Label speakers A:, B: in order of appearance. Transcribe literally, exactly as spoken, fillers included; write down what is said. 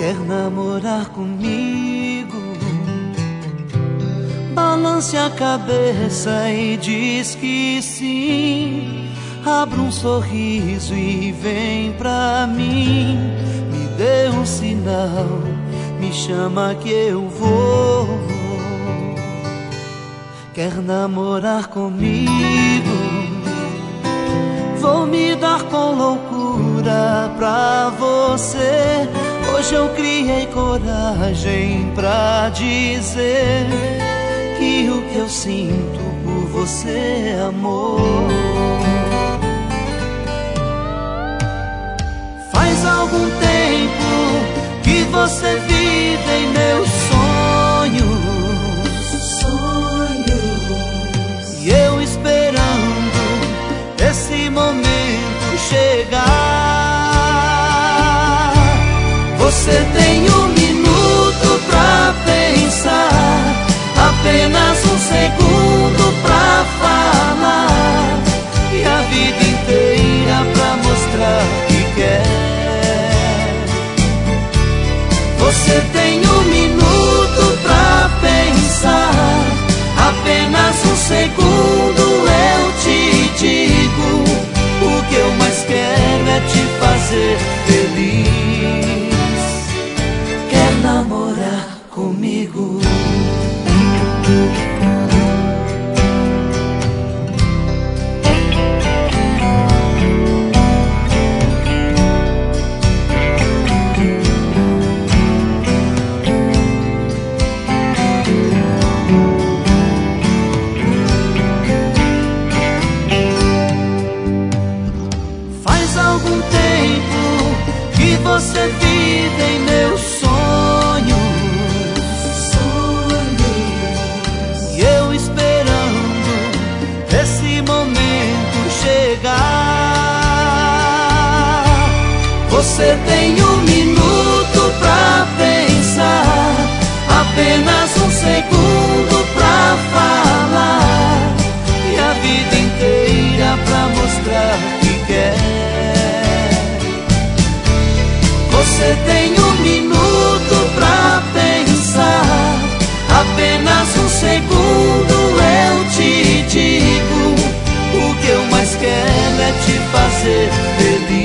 A: Quer namorar comigo? Balance a cabeça e diz que sim. Abra um sorriso e vem pra mim. Me dê um sinal, me chama que eu vou. Quer namorar comigo? Vou me dar com loucura pra você. Hoje eu criei coragem pra dizer que o que eu sinto por você é amor. Faz algum tempo que você vive em meus sonhos, sonhos. E eu esperando esse momento chegar. Você tem um minuto pra pensar, apenas um segundo pra falar, e a vida inteira pra mostrar que quer. Você tem um minuto pra pensar, apenas um segundo eu te digo. O que eu mais quero é te fazer feliz. Quer namorar comigo? Faz algum tempo que você vive em meus sonhos, sonhos. E eu esperando esse momento chegar. Você tem um minuto pra pensar, apenas um segundo pra falar, e a vida inteira pra mostrar que quer. Você tem um minuto pra pensar, apenas um segundo eu te digo. O que eu mais quero é te fazer feliz.